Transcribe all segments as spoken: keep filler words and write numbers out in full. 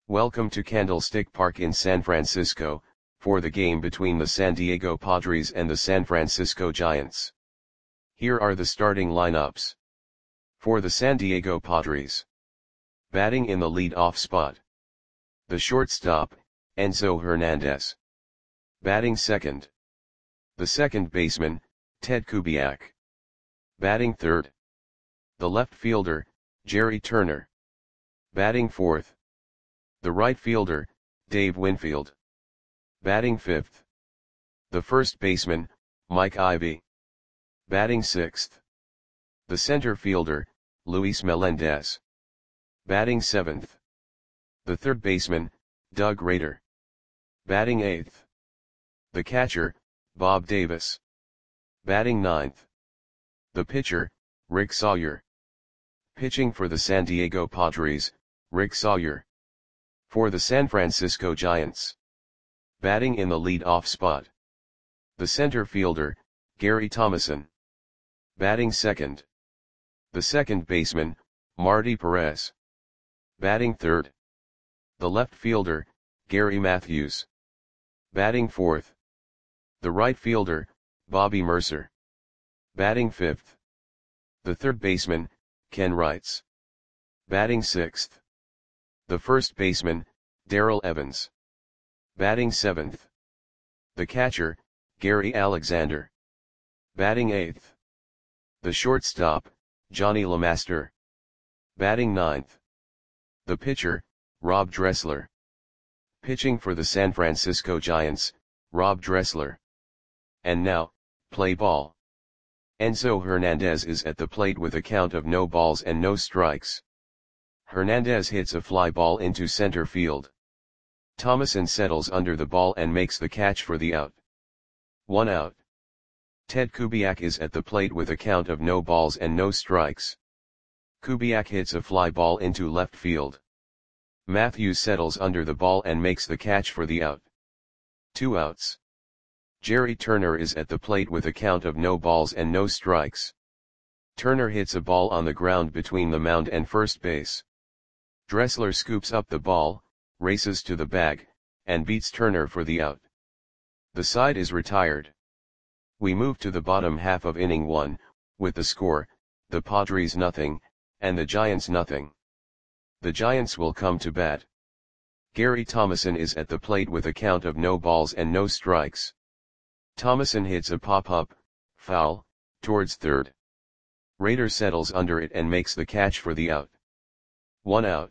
Welcome to Candlestick Park in San Francisco, for the game between the San Diego Padres and the San Francisco Giants. Here are the starting lineups. For the San Diego Padres. Batting in the lead-off spot. The shortstop, Enzo Hernandez. Batting second. The second baseman, Ted Kubiak. Batting third. The left fielder, Jerry Turner. Batting fourth. The right fielder, Dave Winfield. Batting fifth. The first baseman, Mike Ivy. Batting sixth. The center fielder, Luis Melendez. Batting seventh. The third baseman, Doug Rader. Batting eighth. The catcher, Bob Davis. Batting ninth. The pitcher, Rick Sawyer. Pitching for the San Diego Padres, Rick Sawyer. For the San Francisco Giants. Batting in the lead-off spot. The center fielder, Gary Thomasson. Batting second. The second baseman, Marty Perez. Batting third. The left fielder, Gary Matthews. Batting fourth. The right fielder, Bobby Mercer. Batting fifth. The third baseman, Ken Wrights. Batting sixth. The first baseman, Darrell Evans. Batting seventh. The catcher, Gary Alexander. Batting eighth. The shortstop, Johnny LeMaster. Batting ninth. The pitcher, Rob Dressler. Pitching for the San Francisco Giants, Rob Dressler. And now, play ball. Enzo Hernandez is at the plate with a count of no balls and no strikes. Hernandez hits a fly ball into center field. Thomasson settles under the ball and makes the catch for the out. One out. Ted Kubiak is at the plate with a count of no balls and no strikes. Kubiak hits a fly ball into left field. Matthews settles under the ball and makes the catch for the out. Two outs. Jerry Turner is at the plate with a count of no balls and no strikes. Turner hits a ball on the ground between the mound and first base. Dressler scoops up the ball, races to the bag, and beats Turner for the out. The side is retired. We move to the bottom half of inning one, with the score, the Padres nothing, and the Giants nothing. The Giants will come to bat. Gary Thomasson is at the plate with a count of no balls and no strikes. Thomasson hits a pop-up, foul, towards third. Rader settles under it and makes the catch for the out. One out.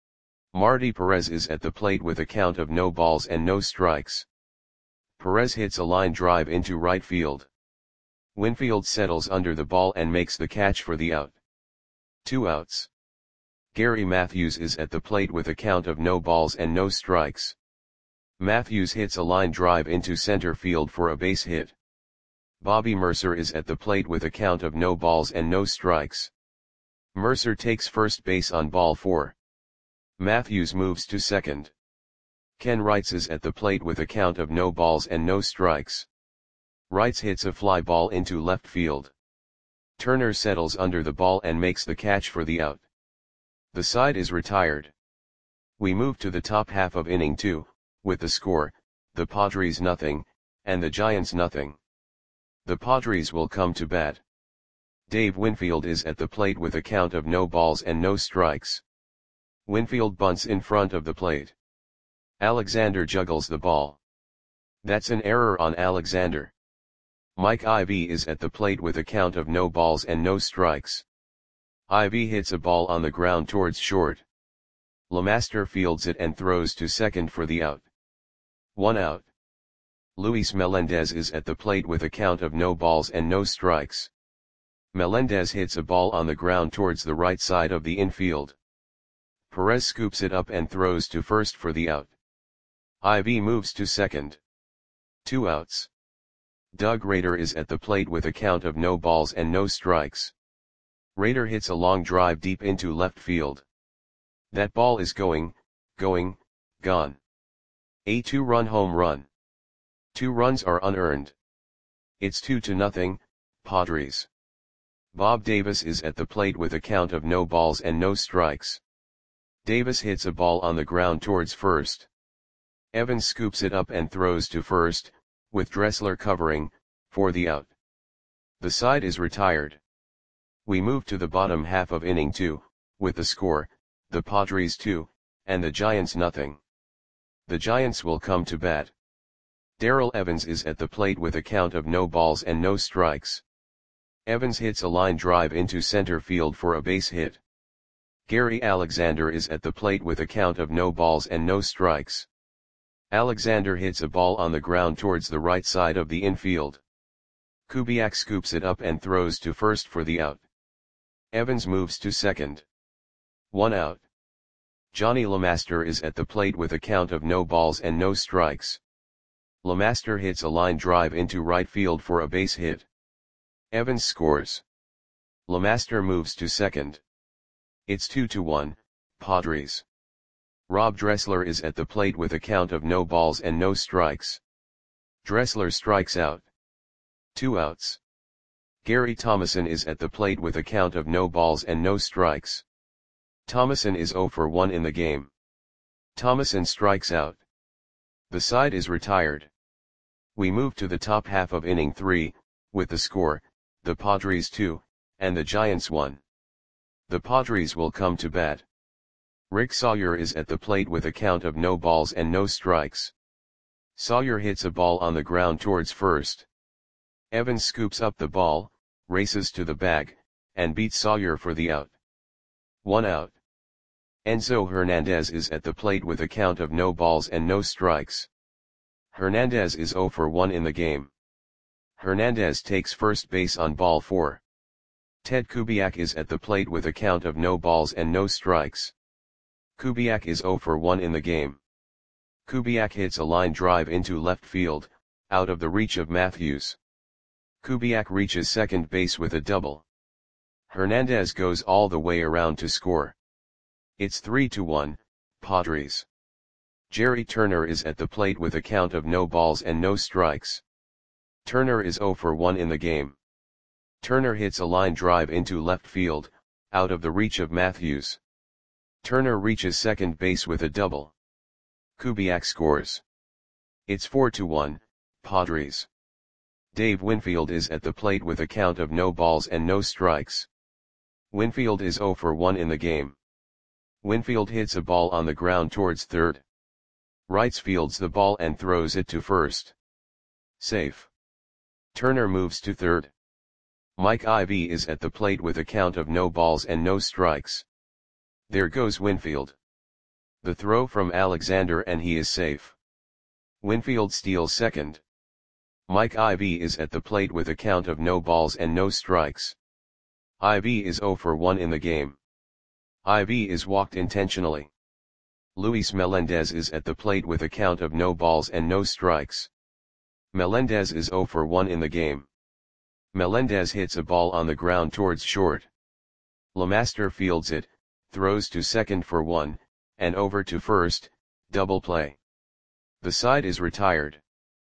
Marty Perez is at the plate with a count of no balls and no strikes. Perez hits a line drive into right field. Winfield settles under the ball and makes the catch for the out. Two outs. Gary Matthews is at the plate with a count of no balls and no strikes. Matthews hits a line drive into center field for a base hit. Bobby Mercer is at the plate with a count of no balls and no strikes. Mercer takes first base on ball four. Matthews moves to second. Ken Wrights is at the plate with a count of no balls and no strikes. Wrights hits a fly ball into left field. Turner settles under the ball and makes the catch for the out. The side is retired. We move to the top half of inning two, with the score, the Padres nothing, and the Giants nothing. The Padres will come to bat. Dave Winfield is at the plate with a count of no balls and no strikes. Winfield bunts in front of the plate. Alexander juggles the ball. That's an error on Alexander. Mike Ivy is at the plate with a count of no balls and no strikes. Ivy hits a ball on the ground towards short. LeMaster fields it and throws to second for the out. One out. Luis Melendez is at the plate with a count of no balls and no strikes. Melendez hits a ball on the ground towards the right side of the infield. Perez scoops it up and throws to first for the out. Ivy moves to second. Two outs. Doug Rader is at the plate with a count of no balls and no strikes. Rader hits a long drive deep into left field. That ball is going, going, gone. A two-run home run. Two runs are unearned. It's two to nothing, Padres. Bob Davis is at the plate with a count of no balls and no strikes. Davis hits a ball on the ground towards first. Evans scoops it up and throws to first, with Dressler covering, for the out. The side is retired. We move to the bottom half of inning two, with the score, the Padres two, and the Giants nothing. The Giants will come to bat. Darrell Evans is at the plate with a count of no balls and no strikes. Evans hits a line drive into center field for a base hit. Gary Alexander is at the plate with a count of no balls and no strikes. Alexander hits a ball on the ground towards the right side of the infield. Kubiak scoops it up and throws to first for the out. Evans moves to second. One out. Johnny LeMaster is at the plate with a count of no balls and no strikes. LeMaster hits a line drive into right field for a base hit. Evans scores. LeMaster moves to second. It's two to one, Padres. Rob Dressler is at the plate with a count of no balls and no strikes. Dressler strikes out. Two outs. Gary Thomason is at the plate with a count of no balls and no strikes. Thomason is zero for one in the game. Thomason strikes out. The side is retired. We move to the top half of inning three, with the score, the Padres two, and the Giants one. The Padres will come to bat. Rick Sawyer is at the plate with a count of no balls and no strikes. Sawyer hits a ball on the ground towards first. Evans scoops up the ball, races to the bag, and beats Sawyer for the out. One out. Enzo Hernandez is at the plate with a count of no balls and no strikes. Hernandez is zero for one in the game. Hernandez takes first base on ball four. Ted Kubiak is at the plate with a count of no balls and no strikes. Kubiak is zero for one in the game. Kubiak hits a line drive into left field, out of the reach of Matthews. Kubiak reaches second base with a double. Hernandez goes all the way around to score. It's three to one, Padres. Jerry Turner is at the plate with a count of no balls and no strikes. Turner is zero for one in the game. Turner hits a line drive into left field, out of the reach of Matthews. Turner reaches second base with a double. Kubiak scores. It's four to one, Padres. Dave Winfield is at the plate with a count of no balls and no strikes. Winfield is zero for one in the game. Winfield hits a ball on the ground towards third. Wrights fields the ball and throws it to first. Safe. Turner moves to third. Mike Ivey is at the plate with a count of no balls and no strikes. There goes Winfield. The throw from Alexander and he is safe. Winfield steals second. Mike Ivey is at the plate with a count of no balls and no strikes. Ivey is zero for one in the game. Ivey is walked intentionally. Luis Melendez is at the plate with a count of no balls and no strikes. Melendez is zero for one in the game. Melendez hits a ball on the ground towards short. LeMaster fields it, throws to second for one, and over to first, double play. The side is retired.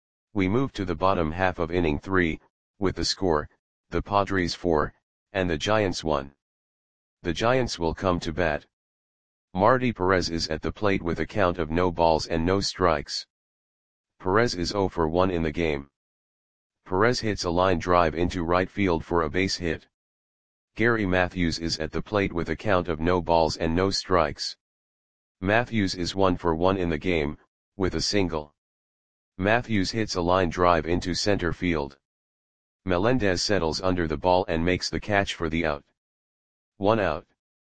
We move to the bottom half of inning three, with the score, the Padres four, and the Giants one. The Giants will come to bat. Marty Perez is at the plate with a count of no balls and no strikes. Perez is zero for one in the game. Perez hits a line drive into right field for a base hit. Gary Matthews is at the plate with a count of no balls and no strikes. Matthews is one for one in the game, with a single. Matthews hits a line drive into center field. Melendez settles under the ball and makes the catch for the out. One out.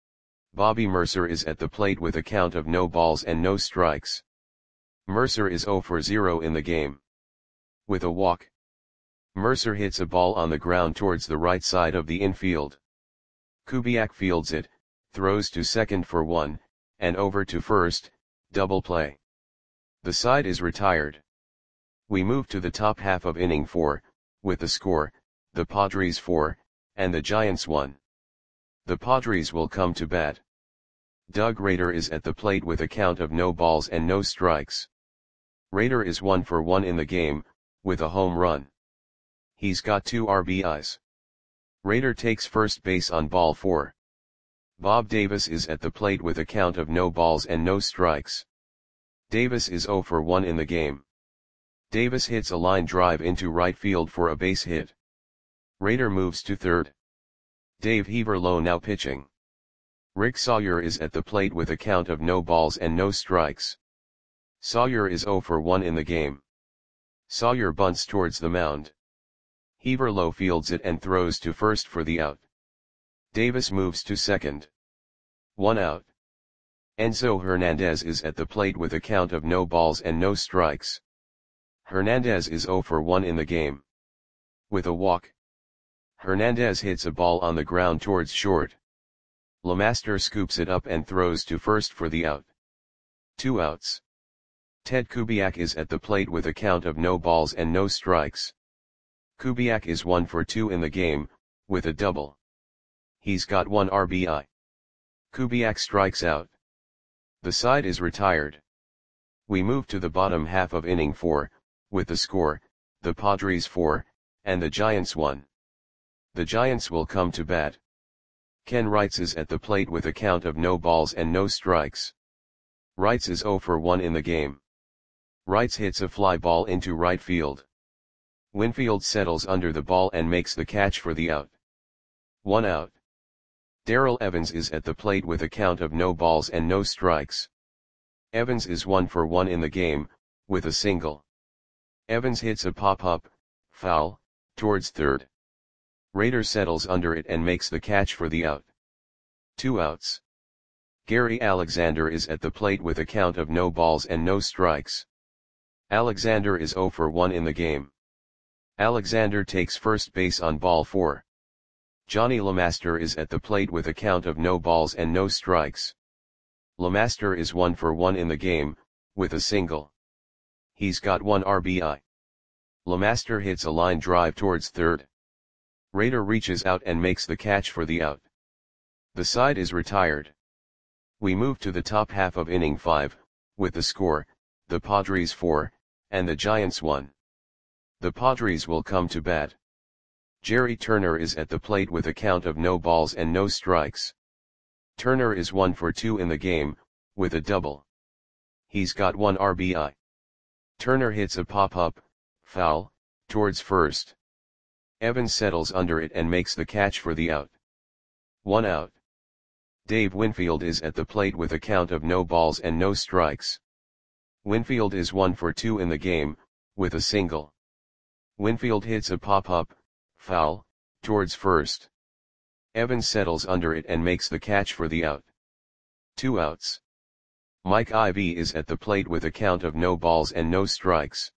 Bobby Mercer is at the plate with a count of no balls and no strikes. Mercer is zero for zero in the game. With a walk. Mercer hits a ball on the ground towards the right side of the infield. Kubiak fields it, throws to second for one, and over to first, double play. The side is retired. We move to the top half of inning four, with the score, the Padres four, and the Giants one. The Padres will come to bat. Doug Rader is at the plate with a count of no balls and no strikes. Rader is one for one in the game, with a home run. He's got two R B Is. Rader takes first base on ball four. Bob Davis is at the plate with a count of no balls and no strikes. Davis is zero for one in the game. Davis hits a line drive into right field for a base hit. Rader moves to third. Dave Heaverlo now pitching. Rick Sawyer is at the plate with a count of no balls and no strikes. Sawyer is zero for one in the game. Sawyer bunts towards the mound. Heaverlo fields it and throws to first for the out. Davis moves to second. One out. Enzo Hernandez is at the plate with a count of no balls and no strikes. Hernandez is zero for one in the game. With a walk, Hernandez hits a ball on the ground towards short. LeMaster scoops it up and throws to first for the out. Two outs. Ted Kubiak is at the plate with a count of no balls and no strikes. Kubiak is one for two in the game, with a double. He's got one R B I. Kubiak strikes out. The side is retired. We move to the bottom half of inning four, with the score, the Padres four, and the Giants one. The Giants will come to bat. Ken Wrights is at the plate with a count of no balls and no strikes. Wrights is zero for one in the game. Wrights hits a fly ball into right field. Winfield settles under the ball and makes the catch for the out. One out. Darrell Evans is at the plate with a count of no balls and no strikes. Evans is one for one in the game, with a single. Evans hits a pop-up, foul, towards third. Rader settles under it and makes the catch for the out. Two outs. Gary Alexander is at the plate with a count of no balls and no strikes. Alexander is zero for one in the game. Alexander takes first base on ball four. Johnny LeMaster is at the plate with a count of no balls and no strikes. LeMaster is one for one in the game, with a single. He's got one R B I. LeMaster hits a line drive towards third. Rader reaches out and makes the catch for the out. The side is retired. We move to the top half of inning five, with the score, the Padres four, and the Giants one. The Padres will come to bat. Jerry Turner is at the plate with a count of no balls and no strikes. Turner is one for two in the game, with a double. He's got one R B I. Turner hits a pop-up, foul, towards first. Evans settles under it and makes the catch for the out. One out. Dave Winfield is at the plate with a count of no balls and no strikes. Winfield is one for two in the game, with a single. Winfield hits a pop-up, foul, towards first. Evans settles under it and makes the catch for the out. Two outs. Mike Ivy is at the plate with a count of no balls and no strikes.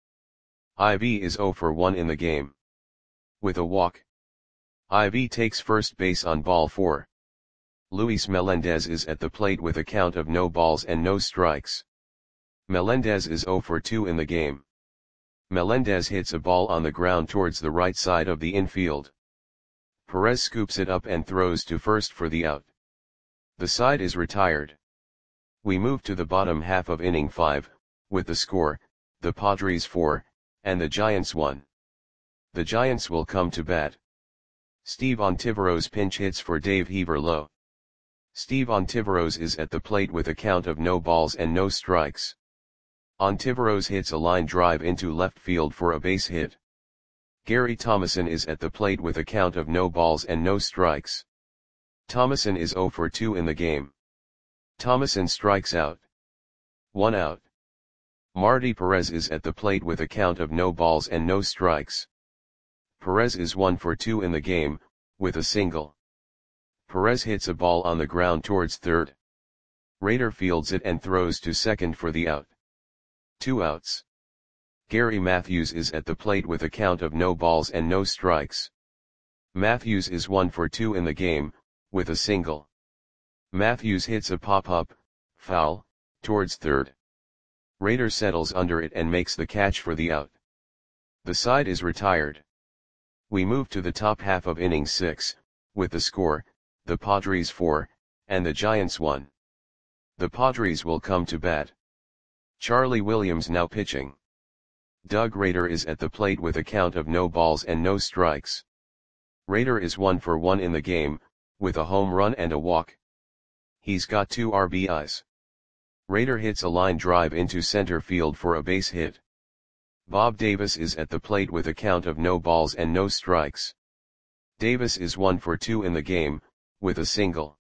Ivy is zero for one in the game. With a walk, Ivy takes first base on ball four. Luis Melendez is at the plate with a count of no balls and no strikes. Melendez is zero for two in the game. Melendez hits a ball on the ground towards the right side of the infield. Perez scoops it up and throws to first for the out. The side is retired. We move to the bottom half of inning five, with the score, the Padres four, and the Giants one. The Giants will come to bat. Steve Ontiveros pinch hits for Dave Heaverlo. Steve Ontiveros is at the plate with a count of no balls and no strikes. Ontiveros hits a line drive into left field for a base hit. Gary Thomason is at the plate with a count of no balls and no strikes. Thomason is zero for two in the game. Thomason strikes out. One out. Marty Perez is at the plate with a count of no balls and no strikes. Perez is one for two in the game, with a single. Perez hits a ball on the ground towards third. Rader fields it and throws to second for the out. Two outs. Gary Matthews is at the plate with a count of no balls and no strikes. Matthews is one for two in the game, with a single. Matthews hits a pop-up, foul, towards third. Rader settles under it and makes the catch for the out. The side is retired. We move to the top half of inning six, with the score, the Padres four, and the Giants one. The Padres will come to bat. Charlie Williams now pitching. Doug Rader is at the plate with a count of no balls and no strikes. Rader is one for one in the game, with a home run and a walk. He's got two R B Is. Raider hits a line drive into center field for a base hit. Bob Davis is at the plate with a count of no balls and no strikes. Davis is one for two in the game, with a single.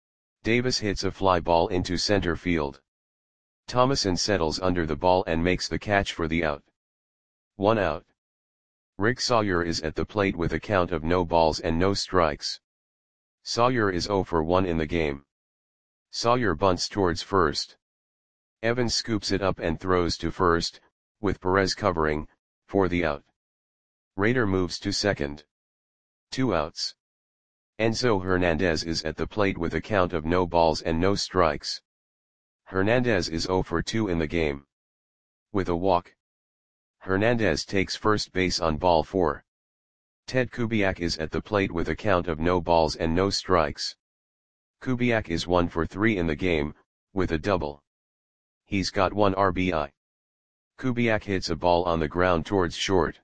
Davis hits a fly ball into center field. Thomason settles under the ball and makes the catch for the out. One out. Rick Sawyer is at the plate with a count of no balls and no strikes. Sawyer is zero for one in the game. Sawyer bunts towards first. Evans scoops it up and throws to first, with Perez covering, for the out. Raider moves to second. Two outs. Enzo Hernandez is at the plate with a count of no balls and no strikes. Hernandez is zero for two in the game. With a walk. Hernandez takes first base on ball four. Ted Kubiak is at the plate with a count of no balls and no strikes. Kubiak is one for three in the game, with a double. He's got one R B I. Kubiak hits a ball on the ground towards short.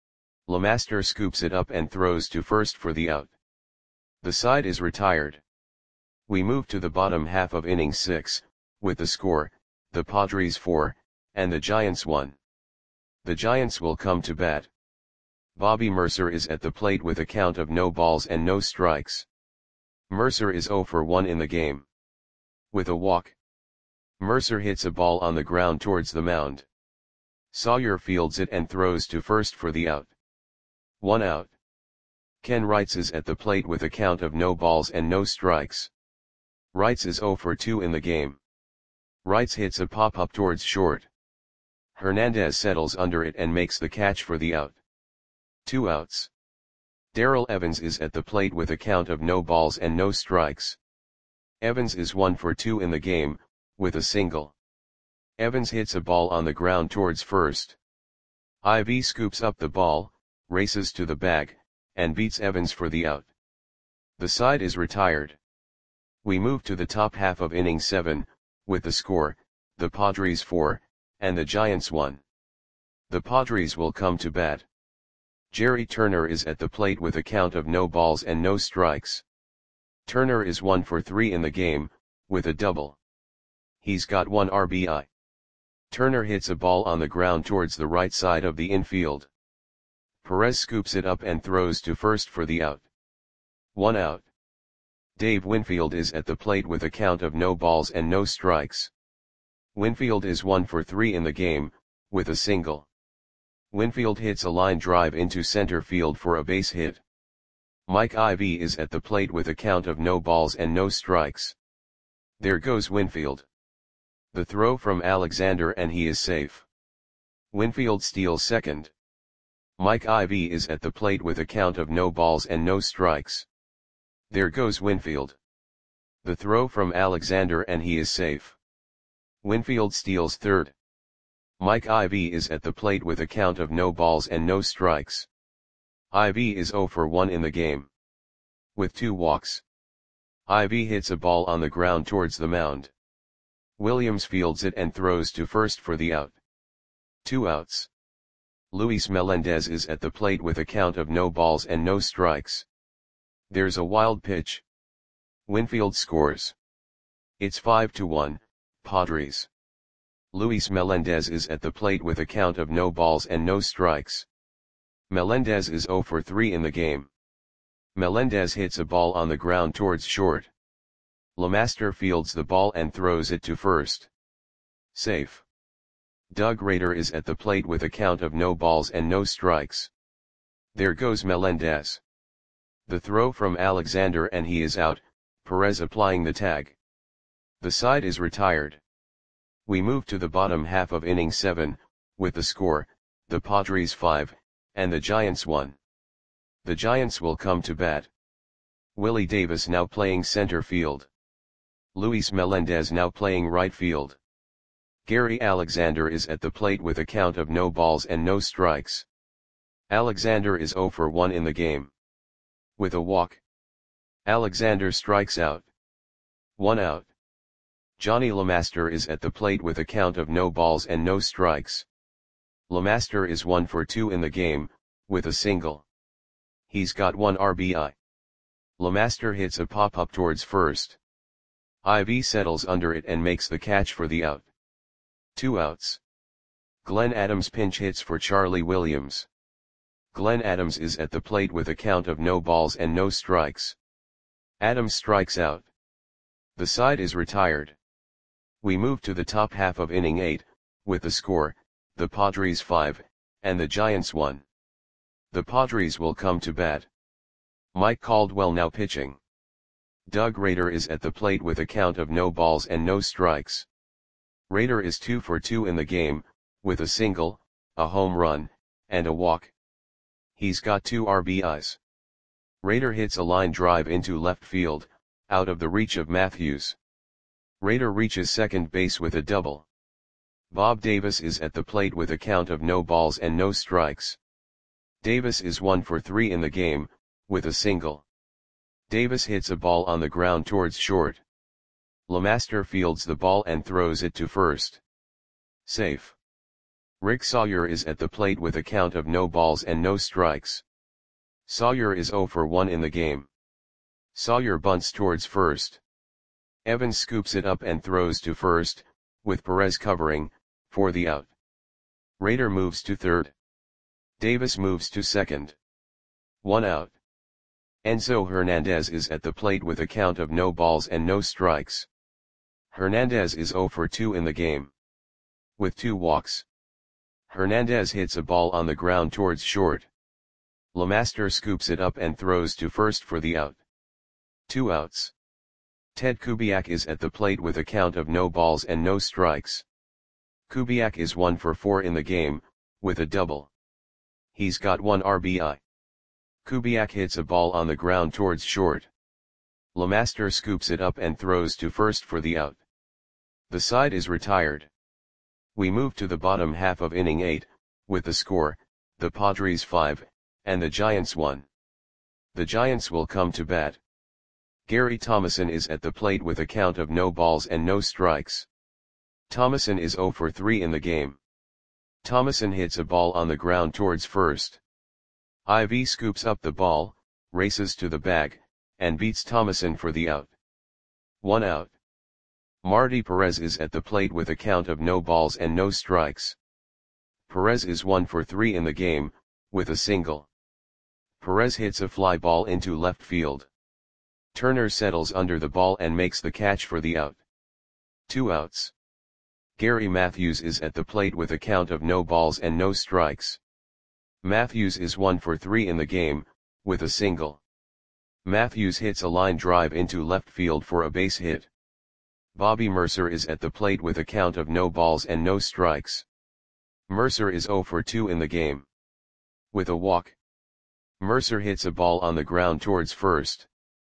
LeMaster scoops it up and throws to first for the out. The side is retired. We move to the bottom half of inning six, with the score, the Padres four, and the Giants one. The Giants will come to bat. Bobby Mercer is at the plate with a count of no balls and no strikes. Mercer is zero for one in the game. With a walk. Mercer hits a ball on the ground towards the mound. Sawyer fields it and throws to first for the out. One out. Ken Wrights is at the plate with a count of no balls and no strikes. Wrights is zero for two in the game. Wrights hits a pop-up towards short. Hernandez settles under it and makes the catch for the out. Two outs. Darrell Evans is at the plate with a count of no balls and no strikes. Evans is one for two in the game, with a single. Evans hits a ball on the ground towards first. Ivy scoops up the ball, races to the bag, and beats Evans for the out. The side is retired. We move to the top half of inning seven, with the score, the Padres four, and the Giants one. The Padres will come to bat. Jerry Turner is at the plate with a count of no balls and no strikes. Turner is one for three in the game, with a double. He's got one R B I. Turner hits a ball on the ground towards the right side of the infield. Perez scoops it up and throws to first for the out. One out. Dave Winfield is at the plate with a count of no balls and no strikes. Winfield is one for three in the game, with a single. Winfield hits a line drive into center field for a base hit. Mike Ivy is at the plate with a count of no balls and no strikes. There goes Winfield. The throw from Alexander and he is safe. Winfield steals second. Mike Ivy is at the plate with a count of no balls and no strikes. There goes Winfield. The throw from Alexander and he is safe. Winfield steals third. Mike Ivy is at the plate with a count of no balls and no strikes. Ivy is zero for one in the game. With two walks. Ivy hits a ball on the ground towards the mound. Williams fields it and throws to first for the out. Two outs. Luis Melendez is at the plate with a count of no balls and no strikes. There's a wild pitch. Winfield scores. It's five to one, Padres. Luis Melendez is at the plate with a count of no balls and no strikes. Melendez is zero for three in the game. Melendez hits a ball on the ground towards short. LeMaster fields the ball and throws it to first. Safe. Doug Raider is at the plate with a count of no balls and no strikes. There goes Melendez. The throw from Alexander and he is out, Perez applying the tag. The side is retired. We move to the bottom half of inning seven, with the score, the Padres five, and the Giants one. The Giants will come to bat. Willie Davis now playing center field. Luis Melendez now playing right field. Gary Alexander is at the plate with a count of no balls and no strikes. Alexander is zero for one in the game. With a walk. Alexander strikes out. One out. Johnny LeMaster is at the plate with a count of no balls and no strikes. LeMaster is one for two in the game, with a single. He's got one R B I. LeMaster hits a pop-up towards first. Ivy settles under it and makes the catch for the out. Two outs. Glenn Adams pinch hits for Charlie Williams. Glenn Adams is at the plate with a count of no balls and no strikes. Adams strikes out. The side is retired. We move to the top half of inning eight, with the score, the Padres five, and the Giants one. The Padres will come to bat. Mike Caldwell now pitching. Doug Rader is at the plate with a count of no balls and no strikes. Rader is two for two in the game, with a single, a home run, and a walk. He's got two R B Is. Rader hits a line drive into left field, out of the reach of Matthews. Rader reaches second base with a double. Bob Davis is at the plate with a count of no balls and no strikes. Davis is one for three in the game, with a single. Davis hits a ball on the ground towards short. LeMaster fields the ball and throws it to first. Safe. Rick Sawyer is at the plate with a count of no balls and no strikes. Sawyer is zero for one in the game. Sawyer bunts towards first. Evans scoops it up and throws to first, with Perez covering, for the out. Rader moves to third. Davis moves to second. One out. Enzo Hernandez is at the plate with a count of no balls and no strikes. Hernandez is zero for two in the game. With two walks. Hernandez hits a ball on the ground towards short. LeMaster scoops it up and throws to first for the out. Two outs. Ted Kubiak is at the plate with a count of no balls and no strikes. Kubiak is one for four in the game, with a double. He's got one R B I. Kubiak hits a ball on the ground towards short. LeMaster scoops it up and throws to first for the out. The side is retired. We move to the bottom half of inning eight, with the score, the Padres five, and the Giants one. The Giants will come to bat. Gary Thomason is at the plate with a count of no balls and no strikes. Thomason is zero for three in the game. Thomason hits a ball on the ground towards first. Ivy scoops up the ball, races to the bag, and beats Thomason for the out. One out. Marty Perez is at the plate with a count of no balls and no strikes. Perez is one for three in the game, with a single. Perez hits a fly ball into left field. Turner settles under the ball and makes the catch for the out. Two outs. Gary Matthews is at the plate with a count of no balls and no strikes. Matthews is one for three in the game, with a single. Matthews hits a line drive into left field for a base hit. Bobby Mercer is at the plate with a count of no balls and no strikes. Mercer is zero for two in the game. With a walk. Mercer hits a ball on the ground towards first.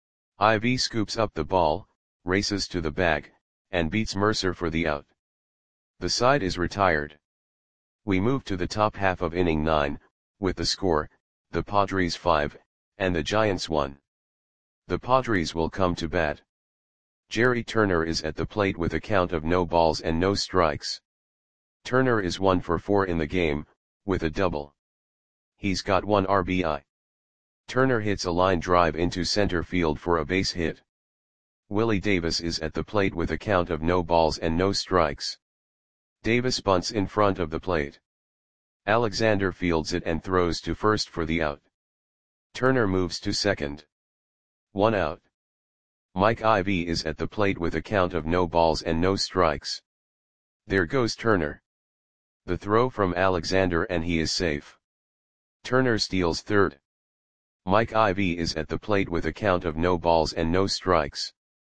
Ivy scoops up the ball, races to the bag, and beats Mercer for the out. The side is retired. We move to the top half of inning nine, with the score, the Padres five, and the Giants one. The Padres will come to bat. Jerry Turner is at the plate with a count of no balls and no strikes. Turner is one for four in the game, with a double. He's got one R B I. Turner hits a line drive into center field for a base hit. Willie Davis is at the plate with a count of no balls and no strikes. Davis bunts in front of the plate. Alexander fields it and throws to first for the out. Turner moves to second. One out. Mike Ivy is at the plate with a count of no balls and no strikes. There goes Turner. The throw from Alexander and he is safe. Turner steals third. Mike Ivy is at the plate with a count of no balls and no strikes.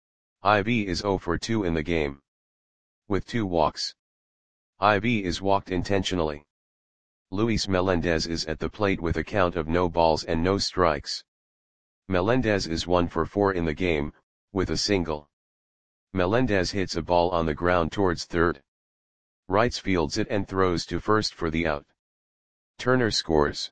Ivy is zero for two in the game. With two walks. Ivy is walked intentionally. Luis Melendez is at the plate with a count of no balls and no strikes. Melendez is one for four in the game, with a single. Melendez hits a ball on the ground towards third. Wrights fields it and throws to first for the out. Turner scores.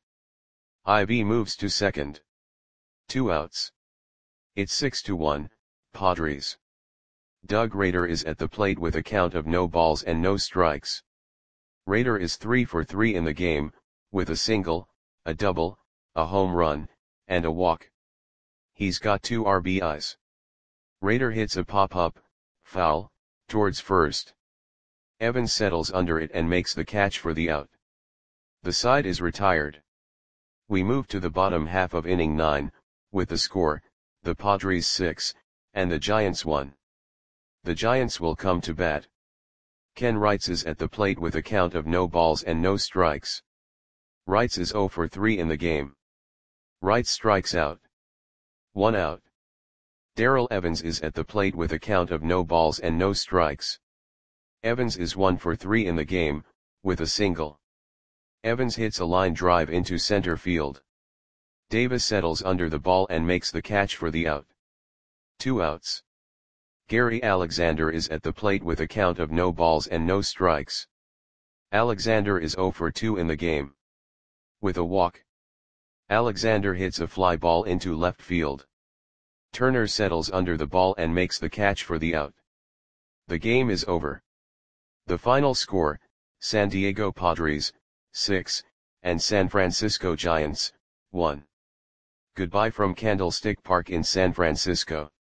Ivy moves to second. Two outs. It's six to one, Padres. Doug Rader is at the plate with a count of no balls and no strikes. Rader is three for three in the game, with a single, a double, a home run, and a walk. He's got two R B Is. Rader hits a pop-up, Foul, towards first. Evans settles under it and makes the catch for the out. The side is retired. We move to the bottom half of inning nine, with the score, the Padres six, and the Giants one. The Giants will come to bat. Ken Wrights is at the plate with a count of no balls and no strikes. Wrights is zero for three in the game. Wrights strikes out. One out. Darrell Evans is at the plate with a count of no balls and no strikes. Evans is one for three in the game, with a single. Evans hits a line drive into center field. Davis settles under the ball and makes the catch for the out. Two outs. Gary Alexander is at the plate with a count of no balls and no strikes. Alexander is zero for two in the game. With a walk. Alexander hits a fly ball into left field. Turner settles under the ball and makes the catch for the out. The game is over. The final score, San Diego Padres, six, and San Francisco Giants, one. Goodbye from Candlestick Park in San Francisco.